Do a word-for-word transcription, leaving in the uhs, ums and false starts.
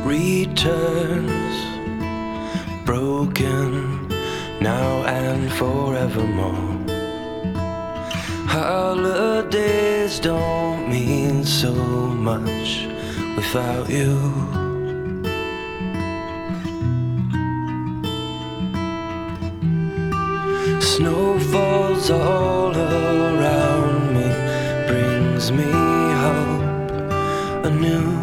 returns, broken now and forevermore. Holidays don't mean so much without you. Snow falls all around me, brings me hope anew.